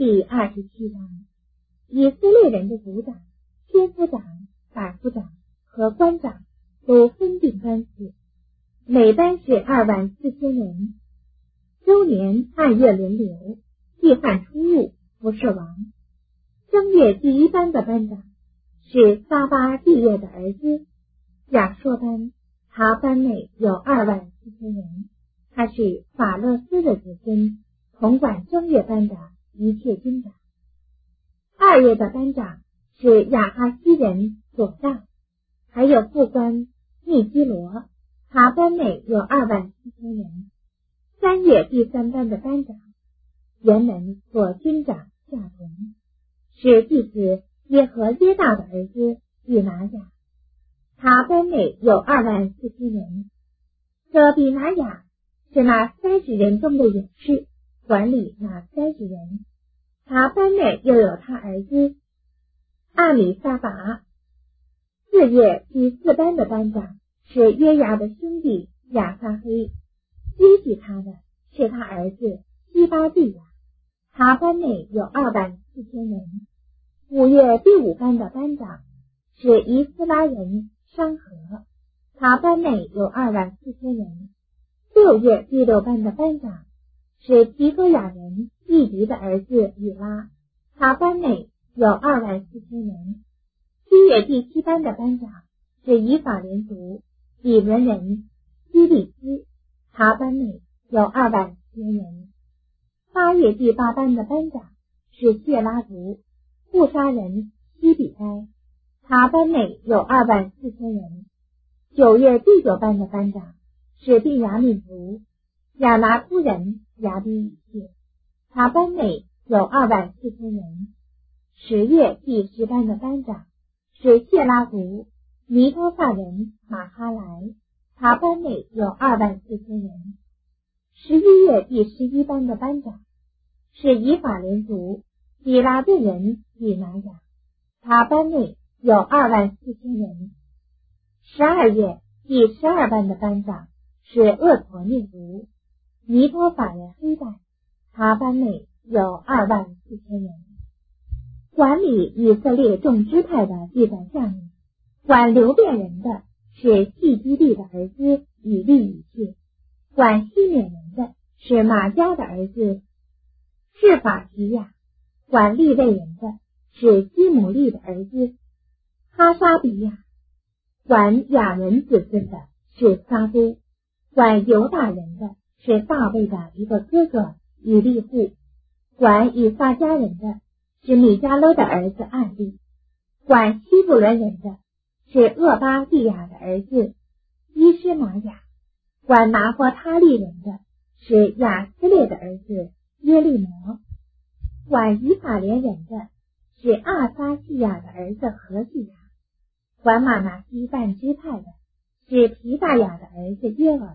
第27章，以色列人的族长、千夫长、百夫长和官长都分定班次，每班是24000人。周年按月轮流，季汉出入，不是王。正月第一班的班长是撒巴第月的儿子亚硕班，他班内有24000人，他是法勒斯的子孙，统管正月班的一切军长。2月的班长是亚哈西人左大，还有副官密基罗，他班内有24000人。3月第3班的班长原门左军长夏同，是弟子耶和耶大的儿子比拿雅，他班内有24000人。这比拿雅是那30人中的勇士，管理那30人。他班内又有他儿子阿米撒拔。4月第4班的班长是约雅的兄弟亚撒黑，接续他的是他儿子西巴蒂亚，他班内有24000人。5月第5班的班长是以斯拉人商和，他班内有24000人。6月第6班的班长是提多亚人义迪的儿子以拉，他班内有24000人。7月第7班的班长是以法莲族比伦人基利斯，他班内有24000人。8月第8班的班长是谢拉族布沙人西比埃，他班内有24000人。9月第9班的班长是便雅悯族亚拿突人亚比以谢，他班内有24000人。10月第10班的班长是谢拉族尼托萨人马哈莱，他班内有24000人。11月第11班的班长是以法莲族比拉顿人比拿雅，他班内有24000人。12月第12班的班长是厄陀涅族尼托法人黑带，他班内有24000人。管理以色列众支派的祭坛项目，管流便人的是细基利的儿子以利以谢，管西缅人的是马加的儿子是法提亚，管利未人的是基姆利的儿子哈沙比亚，管亚人子孙的是撒都，管犹大人的是大卫的一个哥哥以利户，管以撒迦人的是米迦勒的儿子暗利，管希布伦人的是厄巴蒂亚的儿子伊施玛雅，管拿霍他利人的是亚斯列的儿子耶利摩，管以法莲人的是阿撒西亚的儿子何西亚，管马拿西半支派的是皮大雅的儿子耶尔，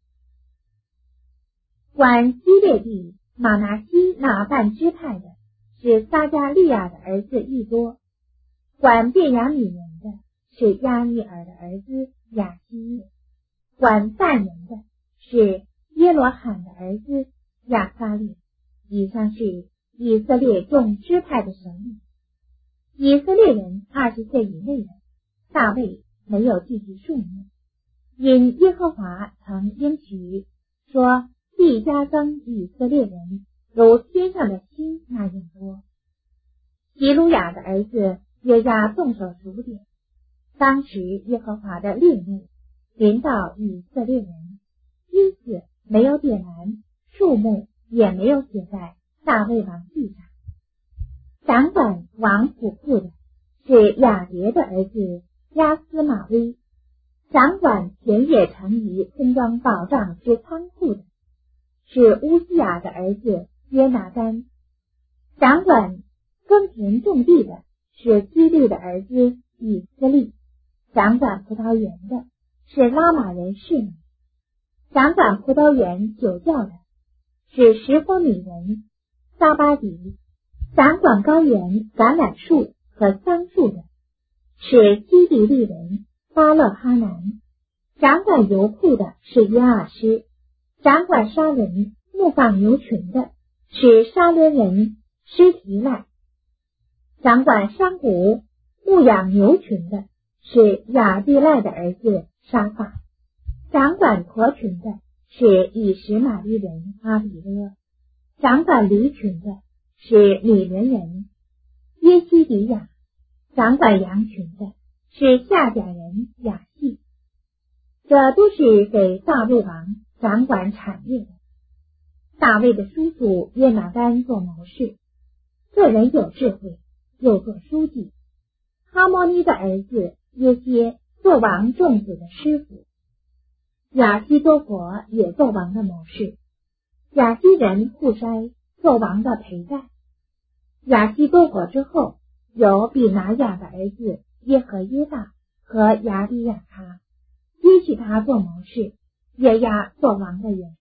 管基列地马拿西那半支派的是撒加利亚的儿子益多，管便雅悯人的是亚尼尔的儿子亚西耶，管但人的是耶罗罕的儿子亚撒列。以上是以色列众支派的首领。以色列人20岁以内的，大卫没有具体数目，因耶和华曾应许说必加增以色列人如天上的星那样多。希鲁雅的儿子约押动手数点，当时耶和华的烈怒临到以色列人，因此没有点燃，数目也没有写在大卫王记上。掌管王府库的是亚别的儿子亚斯玛威，掌管田野城邑村庄保障之仓库的是乌西雅的儿子约拿丹，掌管耕田种地的是基利的儿子以斯利，掌管葡萄园的是拉玛人士们，掌管葡萄园酒窖的是什波米人撒巴迪，掌管高原橄榄树和桑树的是基迪利人巴勒哈南，掌管油库的是约阿施，掌管沙伦牧放牛群的是沙伦人施提赖。掌管商贾、牧养牛群的是亚地赖的儿子沙法，掌管驼群的是以实玛利人阿比勒，掌管驴群的是米伦人耶西底亚，掌管羊群的是夏甲人亚细。这都是给大卫王掌管产业的。大卫的叔叔约拿单做谋士，这人有智慧，又做书记。哈摩尼的儿子耶歇做王众子的师傅。亚西多国也做王的谋士。亚西人户筛做王的陪伴。亚西多国之后，有比拿雅的儿子耶和耶大和亚比亚他，接续他做谋士，约押做王的元